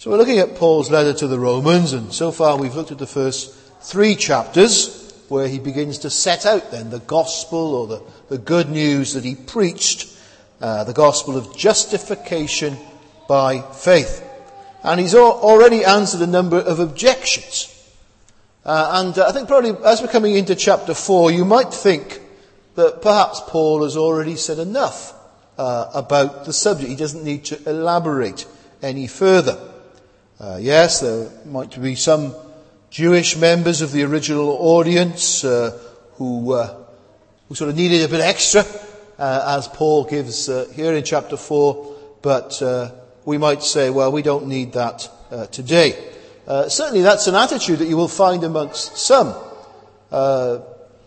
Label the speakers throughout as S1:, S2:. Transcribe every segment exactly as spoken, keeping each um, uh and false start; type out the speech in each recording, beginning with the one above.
S1: So we're looking at Paul's letter to the Romans, and so far we've looked at the first three chapters where he begins to set out then the gospel or the, the good news that he preached, uh, the gospel of justification by faith. And he's al- already answered a number of objections. Uh, and uh, I think probably as we're coming into chapter four, you might think that perhaps Paul has already said enough uh, about the subject. He doesn't need to elaborate any further. Uh, yes, there might be some Jewish members of the original audience uh, who, uh, who sort of needed a bit extra, uh, as Paul gives uh, here in chapter four, but uh, we might say, well, we don't need that uh, today. Uh, certainly that's an attitude that you will find amongst some. Uh,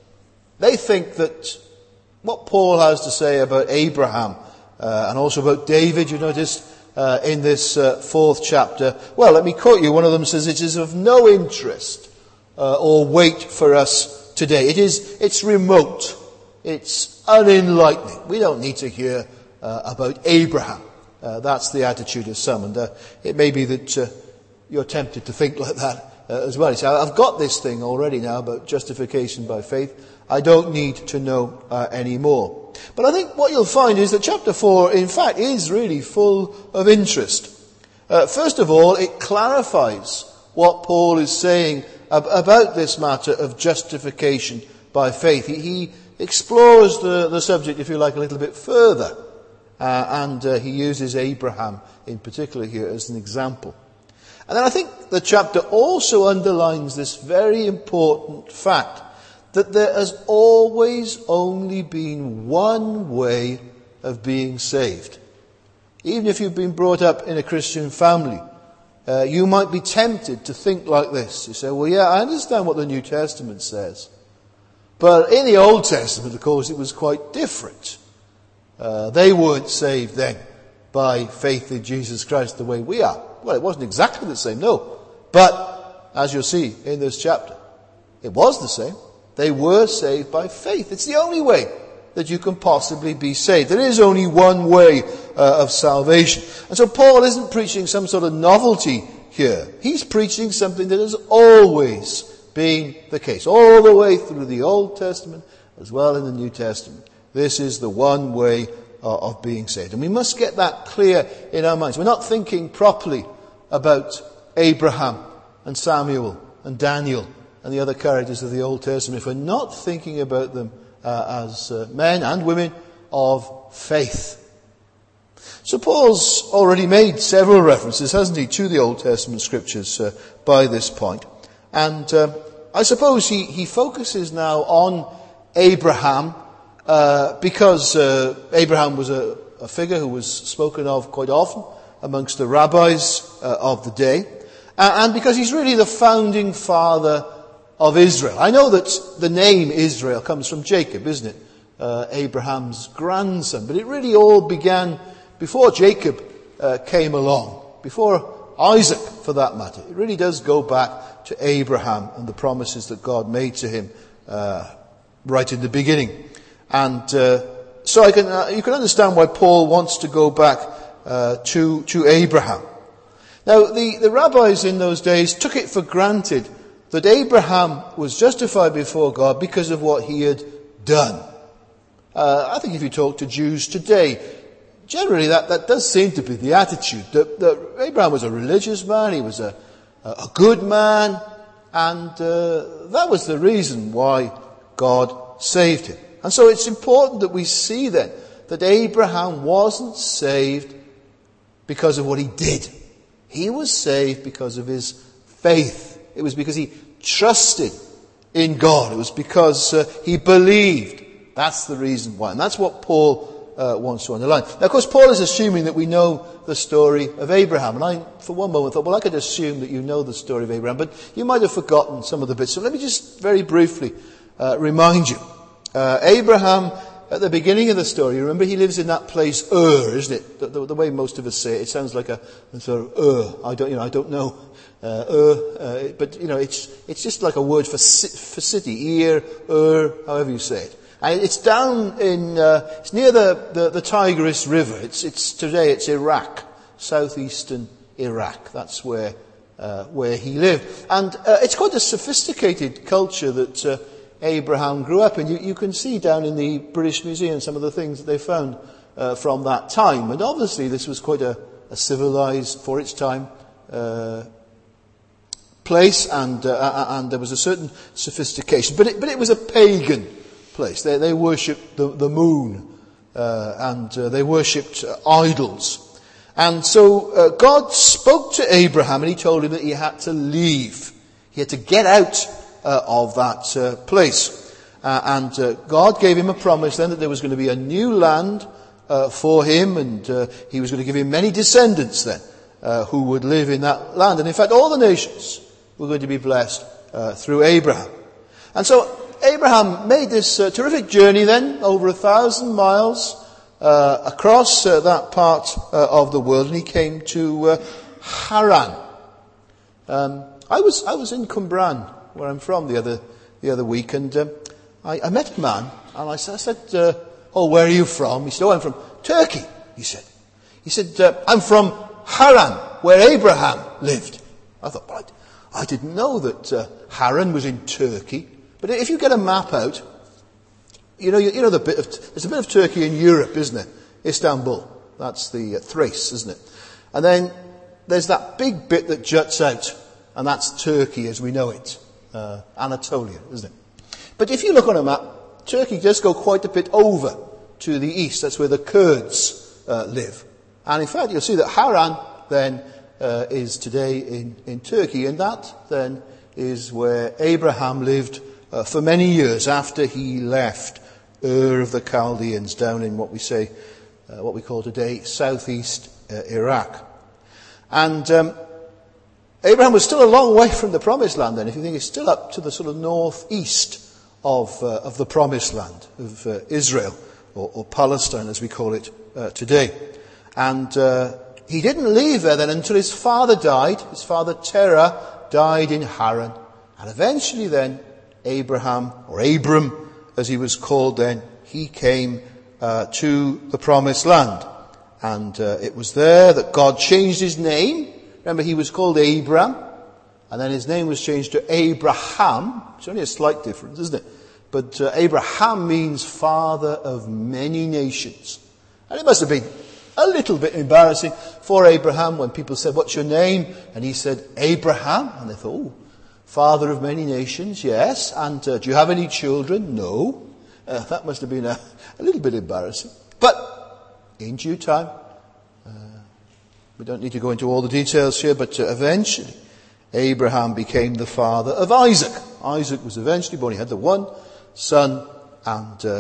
S1: they think that what Paul has to say about Abraham uh, and also about David, you notice, Uh, in this uh, fourth chapter. Well, let me quote you. One of them says, it is of no interest uh, or weight for us today. It is, it's remote. It's unenlightening. We don't need to hear uh, about Abraham. Uh, that's the attitude of some. And uh, it may be that uh, you're tempted to think like that uh, as well. You say, I've got this thing already now about justification by faith. I don't need to know uh, any more. But I think what you'll find is that chapter four, in fact, is really full of interest. Uh, first of all, it clarifies what Paul is saying ab- about this matter of justification by faith. He, he explores the, the subject, if you like, a little bit further. Uh, and uh, he uses Abraham in particular here as an example. And then I think the chapter also underlines this very important fact, that there has always only been one way of being saved. Even if you've been brought up in a Christian family, uh, you might be tempted to think like this. You say, well, yeah, I understand what the New Testament says. But in the Old Testament, of course, it was quite different. Uh, they weren't saved then by faith in Jesus Christ the way we are. Well, it wasn't exactly the same, no. But, as you'll see in this chapter, it was the same. They were saved by faith. It's the only way that you can possibly be saved. There is only one way uh, of salvation. And so Paul isn't preaching some sort of novelty here. He's preaching something that has always been the case, all the way through the Old Testament as well in the New Testament. This is the one way uh, of being saved. And we must get that clear in our minds. We're not thinking properly about Abraham and Samuel and Daniel and the other characters of the Old Testament if we're not thinking about them uh, as uh, men and women of faith. So Paul's already made several references, hasn't he, to the Old Testament scriptures uh, by this point. And uh, I suppose he, he focuses now on Abraham uh, because uh, Abraham was a, a figure who was spoken of quite often amongst the rabbis uh, of the day, uh, and because he's really the founding father of Israel. I know that the name Israel comes from Jacob, isn't it? Uh, Abraham's grandson. But it really all began before Jacob uh, came along, before Isaac, for that matter. It really does go back to Abraham and the promises that God made to him uh, right in the beginning. And uh, so I can, uh, you can understand why Paul wants to go back uh, to, to Abraham. Now, the, the rabbis in those days took it for granted that Abraham was justified before God because of what he had done. Uh, I think if you talk to Jews today, generally that, that does seem to be the attitude. That, that Abraham was a religious man, he was a, a good man, and uh, that was the reason why God saved him. And so it's important that we see then that Abraham wasn't saved because of what he did. He was saved because of his faith. It was because he trusted in God. It was because uh, he believed. That's the reason why. And that's what Paul uh, wants to underline. Now, of course, Paul is assuming that we know the story of Abraham. And I, for one moment, thought, well, I could assume that you know the story of Abraham. But you might have forgotten some of the bits. So let me just very briefly uh, remind you. Uh, Abraham, at the beginning of the story, remember he lives in that place Ur, isn't it? The, the, the way most of us say it, it sounds like a, a sort of Ur. I don't, you know, I don't know. Uh, Ur, uh, but you know, it's it's just like a word for for city, Ir, Ur, however you say it. And it's down in, uh, it's near the, the the Tigris River. It's it's today it's Iraq, southeastern Iraq. That's where uh, where he lived. And uh, it's quite a sophisticated culture that uh, Abraham grew up in. You, you can see down in the British Museum some of the things that they found uh, from that time. And obviously this was quite a, a civilized, for its time, uh, place, and uh, and there was a certain sophistication. But it, but it was a pagan place. They, they worshipped the, the moon, uh, and uh, they worshipped uh, idols. And so uh, God spoke to Abraham, and he told him that he had to leave. He had to get out uh, of that uh, place. Uh, and uh, God gave him a promise then that there was going to be a new land uh, for him, and uh, he was going to give him many descendants then uh, who would live in that land. And in fact, all the nations were going to be blessed uh, through Abraham. And so Abraham made this uh, terrific journey then, over a thousand miles, Uh, across uh, that part uh, of the world, and he came to uh, Haran. Um, I was I was in Cwmbran, where I'm from, the other the other week, and um, I, I met a man, and I, I said, uh, "Oh, where are you from?" He said, "Oh, I'm from Turkey." He said, "He said uh, I'm from Haran, where Abraham lived." I thought, well, I, I didn't know that uh, Haran was in Turkey. But if you get a map out, You know, you, you know the bit of, there's a bit of Turkey in Europe, isn't it? Istanbul. That's the uh, Thrace, isn't it? And then there's that big bit that juts out, and that's Turkey as we know it. Uh, Anatolia, isn't it? But if you look on a map, Turkey does go quite a bit over to the east. That's where the Kurds uh, live. And in fact, you'll see that Haran then uh, is today in, in Turkey, and that then is where Abraham lived uh, for many years after he left Ur of the Chaldeans, down in what we say, uh, what we call today, southeast uh, Iraq. And um, Abraham was still a long way from the Promised Land then. If you think, he's still up to the sort of northeast of uh, of the Promised Land, of uh, Israel, or, or Palestine as we call it uh, today. And uh, he didn't leave there then until his father died. His father Terah died in Haran. And eventually then, Abraham, or Abram, as he was called then, he came uh, to the Promised Land. And uh, it was there that God changed his name. Remember, he was called Abram, and then his name was changed to Abraham. It's only a slight difference, isn't it? But uh, Abraham means father of many nations. And it must have been a little bit embarrassing for Abraham when people said, "What's your name?" And he said, "Abraham." And they thought, "Oh, father of many nations, yes. And uh, do you have any children?" "No." Uh, that must have been a, a little bit embarrassing. But in due time, uh, we don't need to go into all the details here, but uh, eventually Abraham became the father of Isaac. Isaac was eventually born. He had the one son, and uh,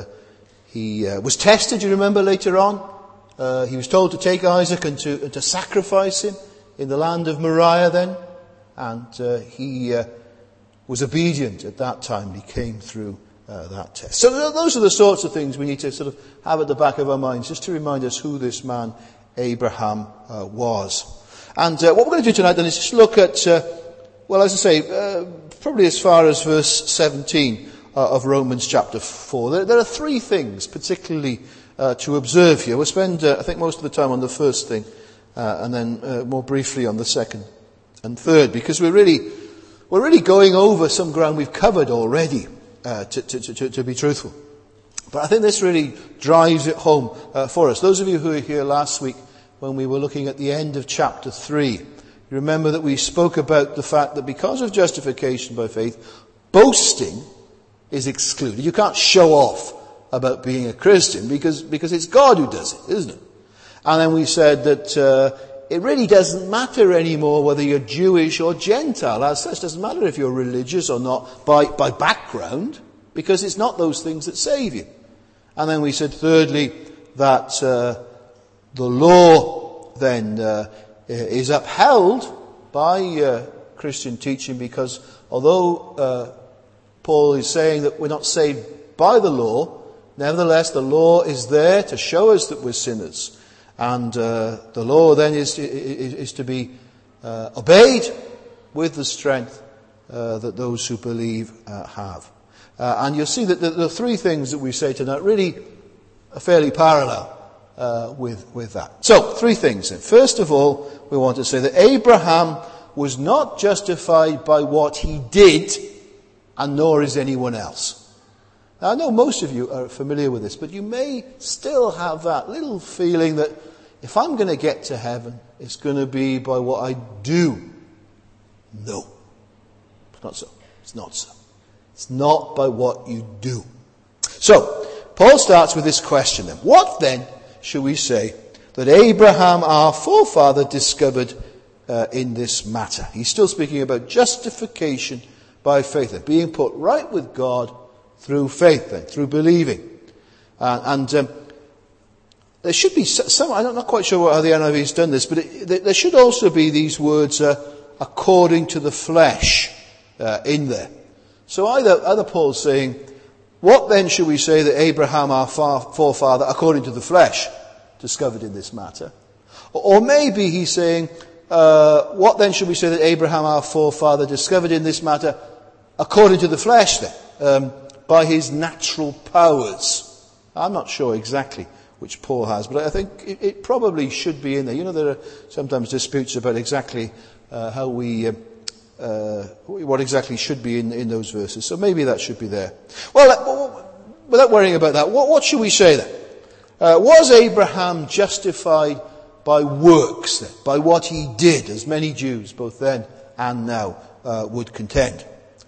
S1: he uh, was tested, you remember, later on. Uh, he was told to take Isaac and to, and to sacrifice him in the land of Moriah then. And uh, he uh, was obedient at that time. He came through uh, that test. So th- those are the sorts of things we need to sort of have at the back of our minds, just to remind us who this man Abraham uh, was. And uh, what we're going to do tonight then is just look at, uh, well, as I say, uh, probably as far as verse seventeen uh, of Romans chapter four. There, there are three things particularly uh, to observe here. We'll spend, uh, I think, most of the time on the first thing, uh, and then uh, more briefly on the second and third, because we're really we're really going over some ground we've covered already, uh, to, to, to, to be truthful. But I think this really drives it home uh, for us. Those of you who were here last week when we were looking at the end of chapter three, you remember that we spoke about the fact that because of justification by faith, boasting is excluded. You can't show off about being a Christian because because it's God who does it, isn't it? And then we said that uh, it really doesn't matter anymore whether you're Jewish or Gentile. As such, it doesn't matter if you're religious or not by, by background, because it's not those things that save you. And then we said, thirdly, that uh, the law then uh, is upheld by uh, Christian teaching, because although uh, Paul is saying that we're not saved by the law, nevertheless the law is there to show us that we're sinners. And uh, the law then is, is, is to be uh, obeyed with the strength uh, that those who believe uh, have. Uh, and you'll see that the, the three things that we say tonight really are fairly parallel uh, with, with that. So, three things then. First of all, we want to say that Abraham was not justified by what he did, and nor is anyone else. Now, I know most of you are familiar with this, but you may still have that little feeling that if I'm going to get to heaven, it's going to be by what I do. No. It's not so. It's not so. It's not by what you do. So, Paul starts with this question then. What then shall we say that Abraham, our forefather, discovered uh, in this matter? He's still speaking about justification by faith, and being put right with God through faith, then, through believing. Uh, and um, there should be some, I'm not quite sure how the N I V has done this, but it, there should also be these words, uh, according to the flesh, uh, in there. So either, either Paul's saying, what then should we say that Abraham, our forefather, according to the flesh, discovered in this matter? Or, or maybe he's saying, uh, what then should we say that Abraham, our forefather, discovered in this matter, according to the flesh then, um, by his natural powers? I'm not sure exactly which Paul has, but I think it, it probably should be in there. You know, there are sometimes disputes about exactly uh, how we, uh, uh, what exactly should be in, in those verses. So maybe that should be there. Well, without worrying about that, what, what should we say then? Uh, was Abraham justified by works then, by what he did, as many Jews, both then and now, uh, would contend?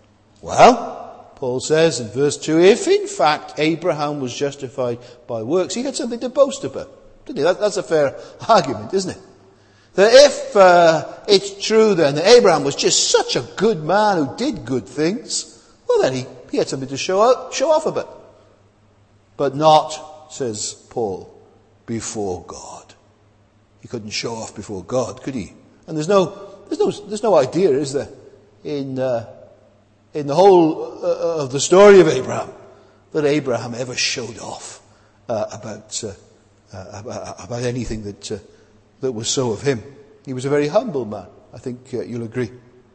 S1: Well, Paul says in verse two, if in fact Abraham was justified by works, he had something to boast about, didn't he? That, that's a fair argument, isn't it? That if uh, it's true then that Abraham was just such a good man who did good things, well then he, he had something to show out, show off about. But not, says Paul, before God. He couldn't show off before God, could he? And there's no, there's no, there's no idea, is there, in uh, in the whole uh, of the story of Abraham, that Abraham ever showed off uh, about, uh, uh, about about anything that uh, that was so of him. He was a very humble man. I think uh, you'll agree.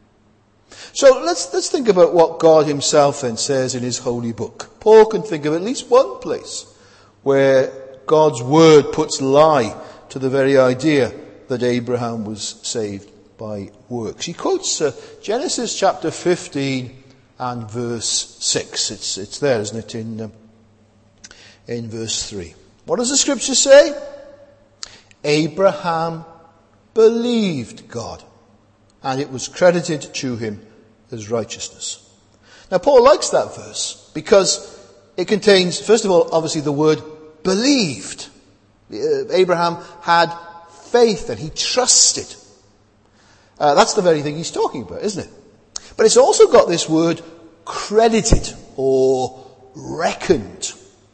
S1: So let's let's think about what God himself then says in his holy book. Paul can think of at least one place where God's word puts lie to the very idea that Abraham was saved by works. He quotes uh, Genesis chapter fifteen and verse six. It's it's there, isn't it, in um, in verse three. What does the scripture say? Abraham believed God, and it was credited to him as righteousness. Now Paul likes that verse because it contains, first of all, obviously the word believed. Uh, Abraham had faith and he trusted. Uh, that's the very thing he's talking about, isn't it? But it's also got this word credited or reckoned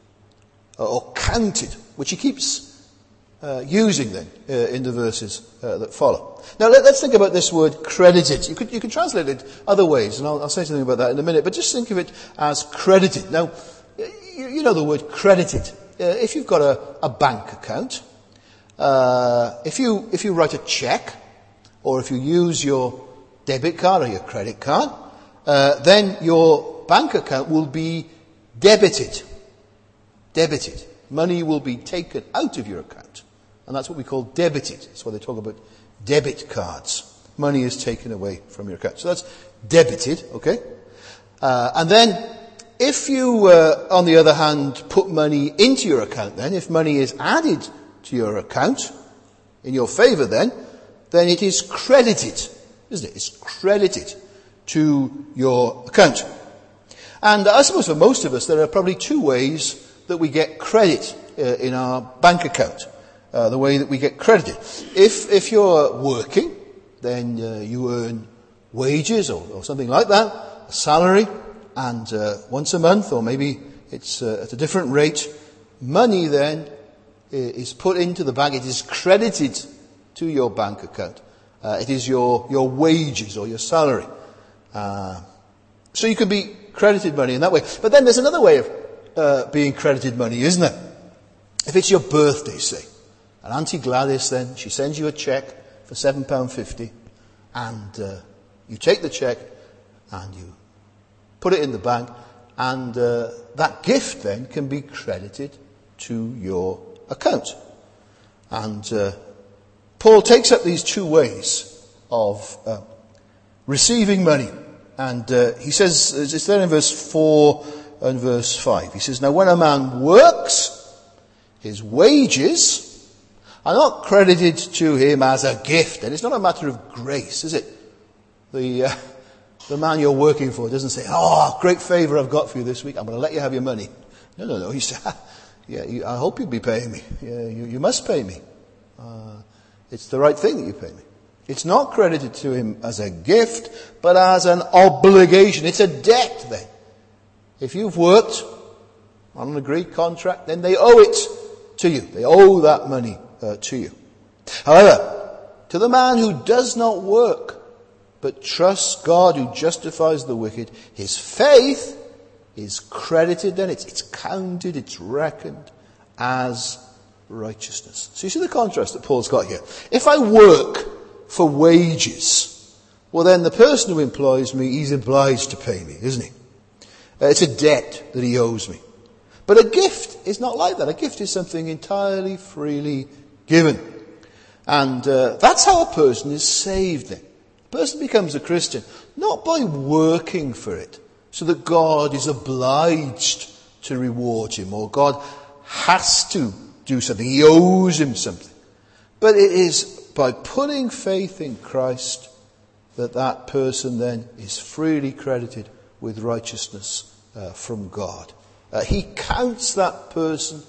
S1: or counted, which he keeps uh, using then uh, in the verses uh, that follow. Now let, let's think about this word credited. You could you could translate it other ways, and I'll, I'll say something about that in a minute. But just think of it as credited. Now, you, you know the word credited. Uh, if you've got a, a bank account, uh, if you if you write a check, or if you use your debit card or your credit card, uh, then your bank account will be debited. Debited. Money will be taken out of your account. And that's what we call debited. That's why they talk about debit cards. Money is taken away from your account. So that's debited, okay? Uh, and then, if you, uh, on the other hand, put money into your account then, if money is added to your account, in your favour then, then it is credited, isn't it? It's credited to your account. And I suppose for most of us there are probably two ways that we get credit uh, in our bank account. Uh, the way that we get credited. If if you're working, then uh, you earn wages or, or something like that, a salary, and uh, once a month, or maybe it's uh, at a different rate, money then is put into the bank. It is credited to your bank account. Uh, it is your, your wages or your salary. Uh, so you can be credited money in that way. But then there's another way of uh, being credited money, isn't there? If it's your birthday, say, and Auntie Gladys then, she sends you a cheque for seven pounds fifty, and uh, you take the cheque and you put it in the bank, and uh, that gift then can be credited to your account. And uh, Paul takes up these two ways of uh, receiving money. And uh, he says, it's there in verse four and verse five. He says, now when a man works, his wages are not credited to him as a gift. And it's not a matter of grace, is it? The, uh, the man you're working for doesn't say, oh, great favour I've got for you this week. I'm going to let you have your money. No, no, no. He says, yeah, you, I hope you'll be paying me. Yeah, you, you must pay me. Uh, it's the right thing that you pay me. It's not credited to him as a gift, but as an obligation. It's a debt then. If you've worked on an agreed contract, then they owe it to you. They owe that money uh, to you. However, to the man who does not work, but trusts God who justifies the wicked, his faith is credited then. It's, it's counted, it's reckoned as righteousness. So you see the contrast that Paul's got here. If I work for wages, well then the person who employs me, he's obliged to pay me, isn't he? Uh, it's a debt that he owes me. But a gift is not like that. A gift is something entirely freely given. And uh, that's how a person is saved then. A person becomes a Christian not by working for it, so that God is obliged to reward him, or God has to do something, he owes him something. But it is by putting faith in Christ that that person then is freely credited with righteousness uh, from God. Uh, he counts that person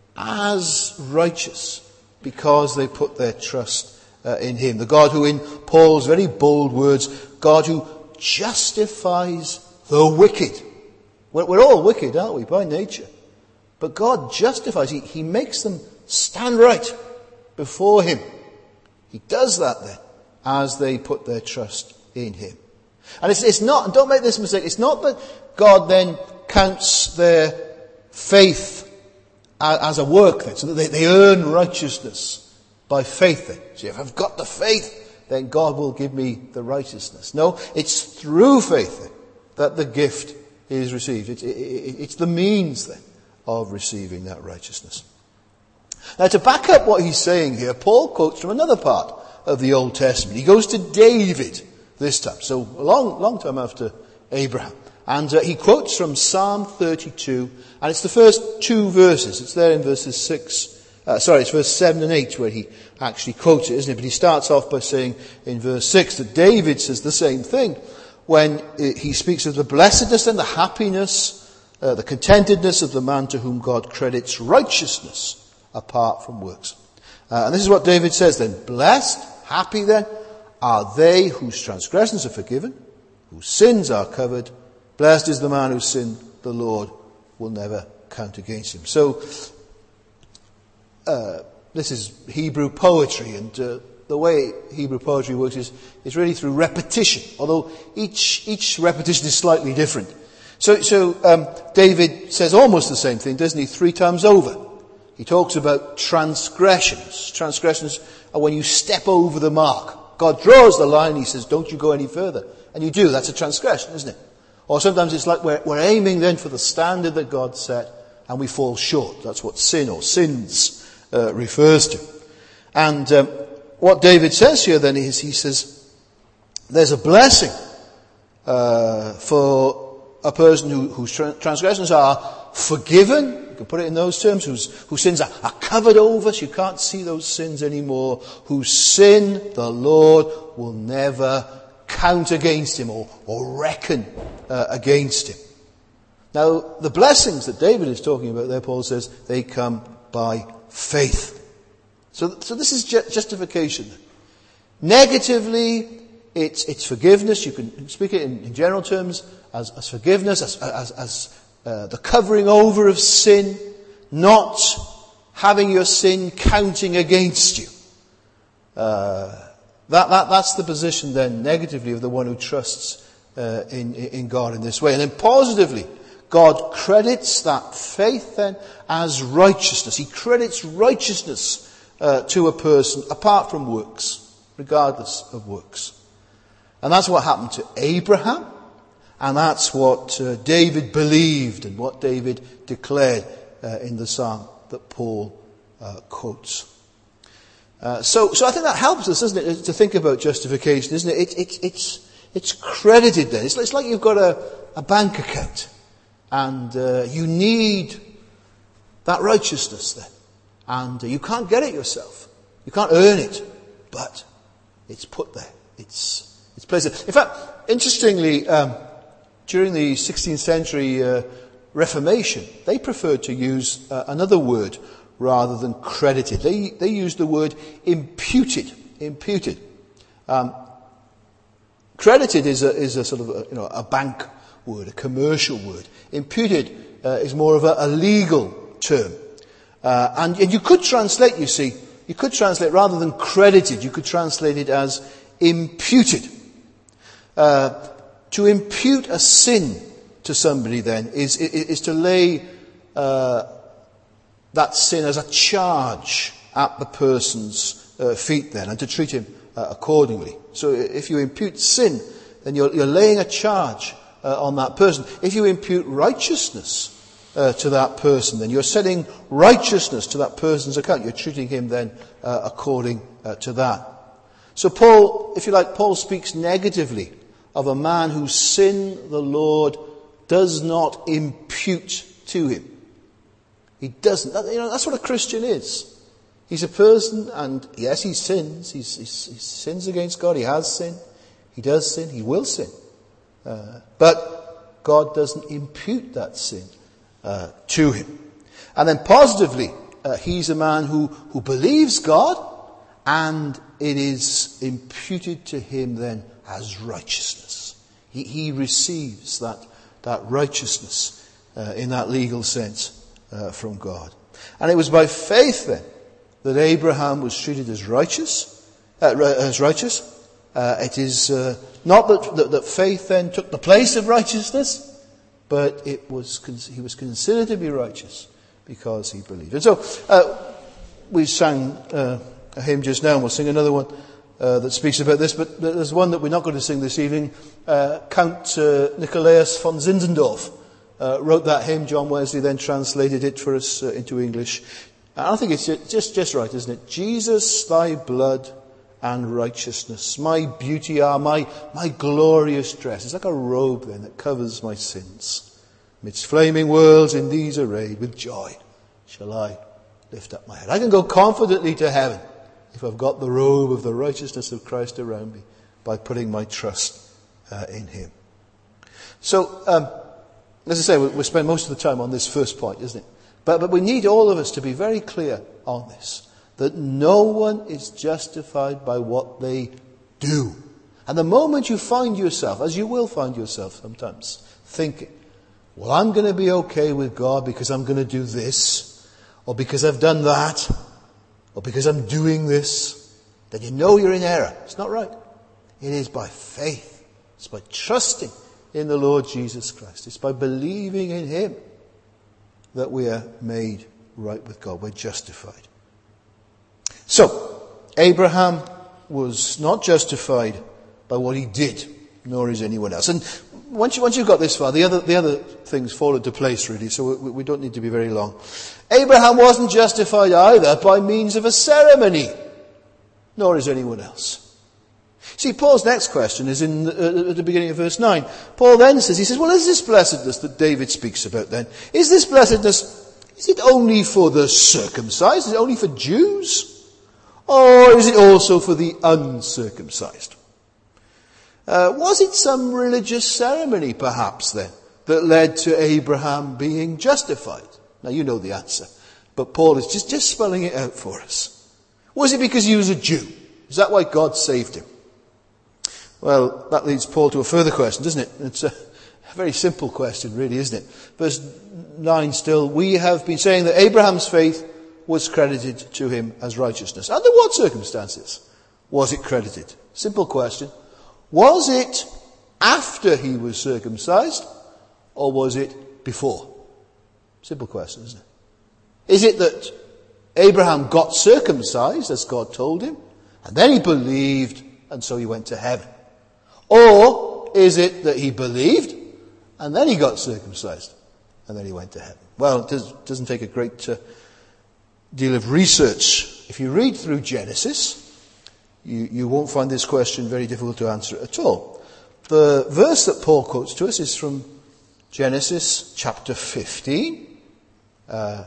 S1: as righteous because they put their trust uh, in him. The God who, in Paul's very bold words, God who justifies the wicked. We're, we're all wicked, aren't we, by nature? But God justifies, he, he makes them stand right before him. He does that then, as they put their trust in him. And it's, it's not, and don't make this mistake, it's not that God then counts their faith as, as a work then, so that they, they earn righteousness by faith then. So if I've got the faith, then God will give me the righteousness. No, it's through faith then that the gift is received. It's, it, it, it's the means then of receiving that righteousness. Now, to back up what he's saying here, Paul quotes from another part of the Old Testament. He goes to David this time, so a long, long time after Abraham. And uh, he quotes from Psalm thirty-two, and it's the first two verses. It's there in verses six, uh, sorry, it's verse seven and eight where he actually quotes it, isn't it? But he starts off by saying in verse six that David says the same thing when he speaks of the blessedness and the happiness, uh, the contentedness of the man to whom God credits righteousness apart from works. Uh, and this is what David says then. Blessed, happy then, are they whose transgressions are forgiven, whose sins are covered. Blessed is the man whose sin the Lord will never count against him. So, uh, this is Hebrew poetry, and uh, the way Hebrew poetry works is, is really through repetition, although each, each repetition is slightly different. So, so um, David says almost the same thing, doesn't he, three times over. He talks about transgressions. Transgressions are when you step over the mark. God draws the line, he says, don't you go any further. And you do, that's a transgression, isn't it? Or sometimes it's like we're, we're aiming then for the standard that God set, and we fall short. That's what sin or sins uh, refers to. And um, what David says here then is, he says, there's a blessing uh, for a person who, whose tra- transgressions are forgiven. You can put it in those terms, whose, whose sins are, are covered over, so you can't see those sins anymore, whose sin the Lord will never count against him or, or reckon uh, against him. Now, the blessings that David is talking about there, Paul says, they come by faith. So, so this is ju- justification. Negatively, it's, it's forgiveness. You can speak it in, in general terms as, as forgiveness, as, as, as uh, the covering over of sin, not having your sin counting against you. Uh, that, that, that's the position then, negatively, of the one who trusts uh, in, in God in this way. And then positively, God credits that faith then as righteousness. He credits righteousness uh, to a person apart from works, regardless of works. And that's what happened to Abraham. And that's what uh, David believed and what David declared uh, in the psalm that Paul uh, quotes. Uh, so, so I think that helps us, doesn't it, to think about justification, isn't it? It, it it's, it's credited then. It's, it's like you've got a, a bank account, and uh, you need that righteousness then. And uh, you can't get it yourself. You can't earn it, but it's put there. It's, it's placed there. In fact, interestingly, um, during the sixteenth century uh, Reformation, they preferred to use uh, another word rather than credited. They, they used the word imputed. Imputed. Um, credited is a, is a sort of a, you know, a bank word, a commercial word. Imputed uh, is more of a, a legal term. Uh, and, and you could translate, you see, you could translate rather than credited, you could translate it as imputed. Uh, to impute a sin to somebody then is, is, is to lay uh, that sin as a charge at the person's uh, feet then, and to treat him uh, accordingly. So if you impute sin, then you're, you're laying a charge uh, on that person. If you impute righteousness uh, to that person, then you're setting righteousness to that person's account. You're treating him then uh, according uh, to that. So Paul, if you like, Paul speaks negatively of a man whose sin the Lord does not impute to him. He doesn't. That, you know, that's what a Christian is. He's a person, and yes, he sins. He's, he's, he sins against God. He has sinned. He does sin. He will sin. Uh, but God doesn't impute that sin uh, to him. And then positively, uh, he's a man who, who believes God, and it is imputed to him then as righteousness. He, he receives that, that righteousness uh, in that legal sense uh, from God. And it was by faith then that Abraham was treated as righteous. Uh, as righteous. Uh, it is uh, not that, that, that faith then took the place of righteousness, but it was he was considered to be righteous because he believed. And so uh, we sang uh, a hymn just now, and we'll sing another one uh, that speaks about this. But there's one that we're not going to sing this evening. Uh, Count uh, Nicolaus von Zinzendorf uh, wrote that hymn. John Wesley then translated it for us uh, into English. And I think it's just just right, isn't it? Jesus, thy blood and righteousness, my beauty are, my, my glorious dress. It's like a robe then that covers my sins. Midst flaming worlds in these arrayed, with joy shall I lift up my head. I can go confidently to heaven if I've got the robe of the righteousness of Christ around me by putting my trust uh, in him. So, um, as I say, we'll, we'll spend most of the time on this first point, isn't it? But, but we need all of us to be very clear on this, that no one is justified by what they do. And the moment you find yourself, as you will find yourself sometimes, thinking, well, I'm going to be okay with God because I'm going to do this, or because I've done that, or because I'm doing this, then you know you're in error. It's not right. It is by faith. It's by trusting in the Lord Jesus Christ. It's by believing in him that we are made right with God. We're justified. So, Abraham was not justified by what he did, nor is anyone else. And once, you, once you've got this far, the other, the other things fall into place really, so we, we don't need to be very long. Abraham wasn't justified either by means of a ceremony, nor is anyone else. See, Paul's next question is in the, uh, at the beginning of verse nine. Paul then says, he says, well, is this blessedness that David speaks about then? Is this blessedness, is it only for the circumcised? Is it only for Jews? Or is it also for the uncircumcised? Uh, was it some religious ceremony, perhaps, then, that led to Abraham being justified? Now, you know the answer, but Paul is just, just spelling it out for us. Was it because he was a Jew? Is that why God saved him? Well, that leads Paul to a further question, doesn't it? It's a very simple question, really, isn't it? Verse nine still, we have been saying that Abraham's faith was credited to him as righteousness. Under what circumstances was it credited? Simple question. Was it after he was circumcised, or was it before? Simple question, isn't it? Is it that Abraham got circumcised, as God told him, and then he believed, and so he went to heaven? Or is it that he believed, and then he got circumcised, and then he went to heaven? Well, it does, doesn't take a great uh, deal of research if you read through Genesis, you, you won't find this question very difficult to answer at all. The verse that Paul quotes to us is from Genesis chapter fifteen. Uh,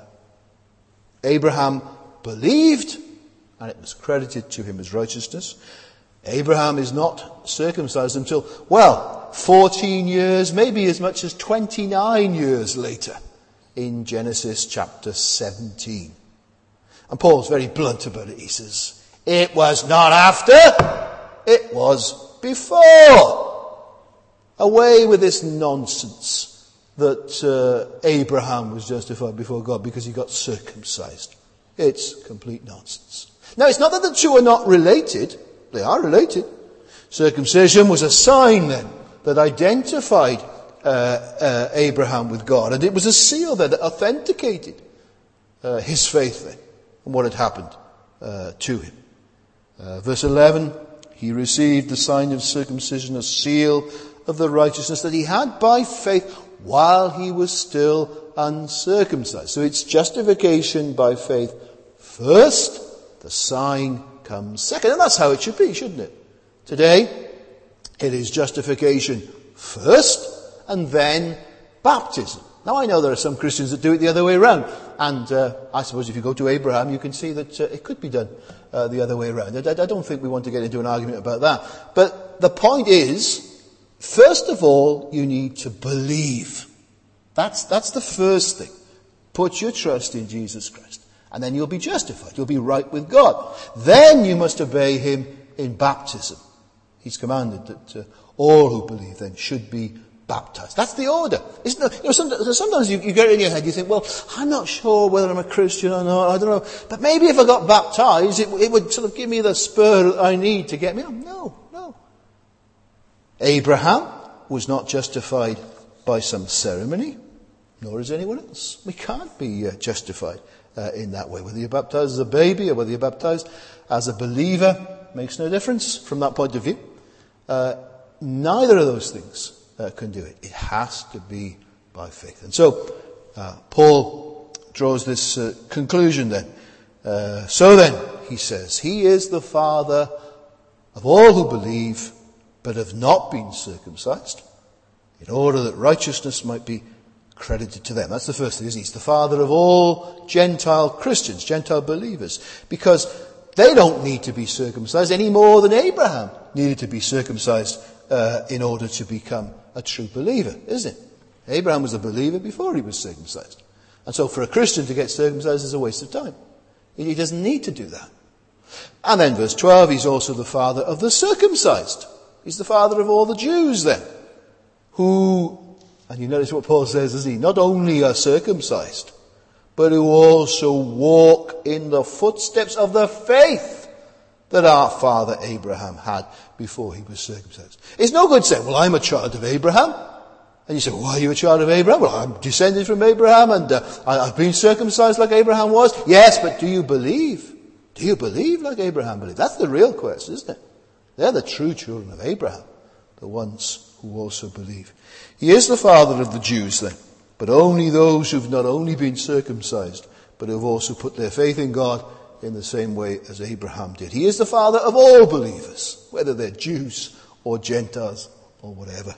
S1: Abraham believed, and it was credited to him as righteousness. Abraham is not circumcised until, well, fourteen years, maybe as much as twenty-nine years later, in Genesis chapter seventeen. And Paul's very blunt about it. He says, it was not after, it was before. Away with this nonsense that uh, Abraham was justified before God because he got circumcised. It's complete nonsense. Now, it's not that the two are not related. They are related. Circumcision was a sign then that identified uh, uh, Abraham with God. And it was a seal that authenticated uh, his faith then and what had happened uh, to him. Uh, verse eleven, he received the sign of circumcision, a seal of the righteousness that he had by faith while he was still uncircumcised. So it's justification by faith first, the sign comes second. And that's how it should be, shouldn't it? Today, it is justification first and then baptism. Now I know there are some Christians that do it the other way around. And uh, I suppose if you go to Abraham, you can see that uh, it could be done uh, the other way around. I, I don't think we want to get into an argument about that. But the point is, first of all, you need to believe. That's, that's the first thing. Put your trust in Jesus Christ. And then you'll be justified. You'll be right with God. Then you must obey him in baptism. He's commanded that uh, all who believe then should be baptized. That's the order. Isn't it? You know, sometimes, sometimes you, you get it in your head, you think, well, I'm not sure whether I'm a Christian or not, I don't know. But maybe if I got baptized, it, it would sort of give me the spur I need to get me on. No, no. Abraham was not justified by some ceremony, nor is anyone else. We can't be uh, justified uh, in that way. Whether you're baptized as a baby or whether you're baptized as a believer makes no difference from that point of view. Uh, neither of those things uh, can do it. It has to be by faith. And so uh, Paul draws this uh, conclusion then. Uh, so then, he says, he is the father of all who believe but have not been circumcised, in order that righteousness might be credited to them. That's the first thing, isn't he? He's the father of all Gentile Christians, Gentile believers, because they don't need to be circumcised any more than Abraham needed to be circumcised uh, in order to become a true believer, isn't it? Abraham was a believer before he was circumcised. And so for a Christian to get circumcised is a waste of time. He doesn't need to do that. And then verse twelve, he's also the father of the circumcised. He's the father of all the Jews then, who, and you notice what Paul says, doesn't he? Not only are circumcised, but who also walk in the footsteps of the faith that our father Abraham had before he was circumcised. It's no good saying, well, I'm a child of Abraham. And you say, well, why are you a child of Abraham? Well, I'm descended from Abraham and uh, I've been circumcised like Abraham was. Yes, but do you believe? Do you believe like Abraham believed? That's the real question, isn't it? They're the true children of Abraham, the ones who also believe. He is the father of the Jews then, but only those who've not only been circumcised, but who've also put their faith in God in the same way as Abraham did. He is the father of all believers, whether they're Jews or Gentiles or whatever.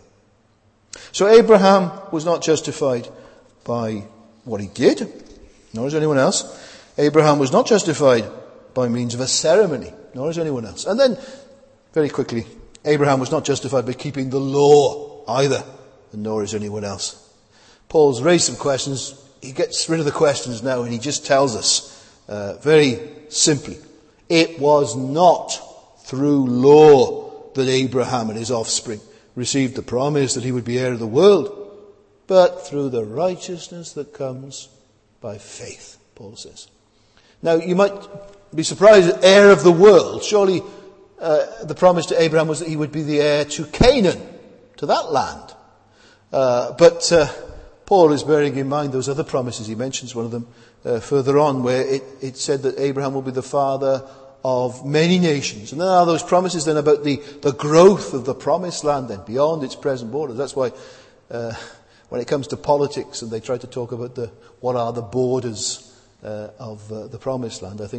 S1: So Abraham was not justified by what he did, nor is anyone else. Abraham was not justified by means of a ceremony, nor is anyone else. And then, very quickly, Abraham was not justified by keeping the law either, and nor is anyone else. Paul's raised some questions. He gets rid of the questions now and he just tells us uh, very simply, it was not through law that Abraham and his offspring received the promise that he would be heir of the world, but through the righteousness that comes by faith, Paul says. Now, you might be surprised at heir of the world. Surely uh, the promise to Abraham was that he would be the heir to Canaan, to that land. Uh, but uh, Paul is bearing in mind those other promises. He mentions one of them uh, further on, where it, it said that Abraham will be the father of many nations. And then there are those promises then about the, the growth of the promised land then, beyond its present borders. That's why uh, when it comes to politics and they try to talk about the what are the borders uh, of uh, the promised land, I think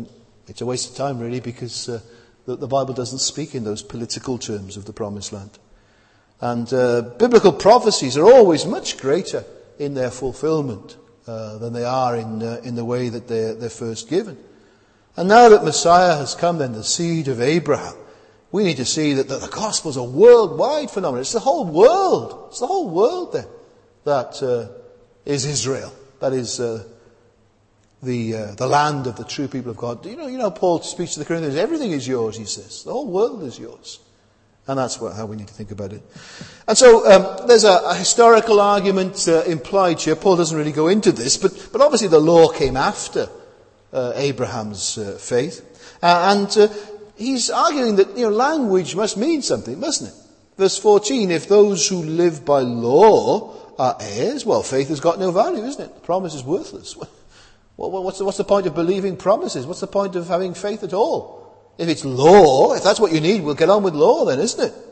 S1: It's a waste of time, really, because uh, the, the Bible doesn't speak in those political terms of the promised land. And uh, biblical prophecies are always much greater in their fulfillment uh, than they are in uh, in the way that they're, they're first given. And now that Messiah has come, then, the seed of Abraham, we need to see that the, the gospel is a worldwide phenomenon. It's the whole world. It's the whole world, then, that uh, is Israel. That is uh, the uh, the land of the true people of God. You know, you know, Paul speaks to the Corinthians. Everything is yours, he says. The whole world is yours. And that's what, how we need to think about it. And so um, there's a, a historical argument uh, implied here. Paul doesn't really go into this, but, but obviously the law came after uh, Abraham's uh, faith. Uh, and uh, he's arguing that, you know, language must mean something, mustn't it? Verse fourteen, if those who live by law are heirs, well, faith has got no value, isn't it? The promise is worthless. What's the, what's the point of believing promises? What's the point of having faith at all? If it's law, if that's what you need, we'll get on with law then, isn't it?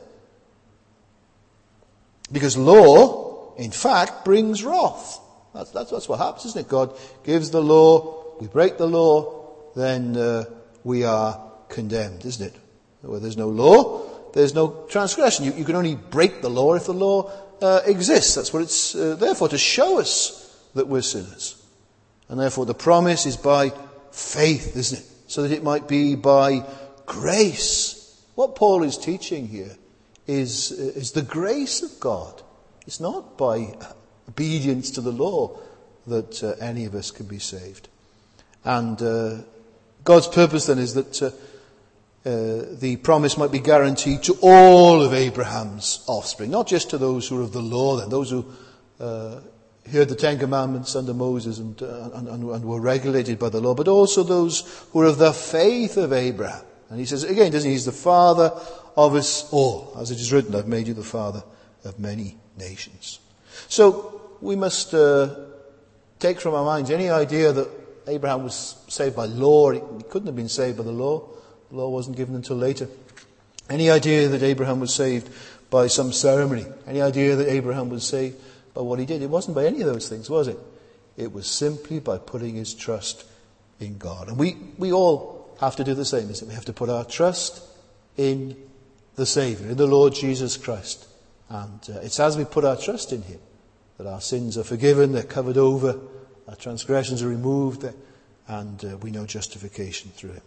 S1: Because law, in fact, brings wrath. That's, that's, that's what happens, isn't it? God gives the law, we break the law, then uh, we are condemned, isn't it? Where there's no law, there's no transgression. You, you can only break the law if the law uh, exists. That's what it's uh, there for, to show us that we're sinners. And therefore the promise is by faith, isn't it? So that it might be by grace. What Paul is teaching here is, is the grace of God. It's not by obedience to the law that uh, any of us can be saved. And uh, God's purpose then is that uh, uh, the promise might be guaranteed to all of Abraham's offspring, not just to those who are of the law, then those who uh, heard the Ten Commandments under Moses and, uh, and, and, and were regulated by the law, but also those who are of the faith of Abraham. And he says, again, doesn't he? He's the father of us all. As it is written, I've made you the father of many nations. So we must uh, take from our minds any idea that Abraham was saved by law. He couldn't have been saved by the law. The law wasn't given until later. Any idea that Abraham was saved by some ceremony. Any idea that Abraham was saved by what he did. It wasn't by any of those things, was it? It was simply by putting his trust in God. And we, we all have to do the same, isn't it? We have to put our trust in the Saviour, in the Lord Jesus Christ. And uh, it's as we put our trust in him that our sins are forgiven, they're covered over, our transgressions are removed, and uh, we know justification through him.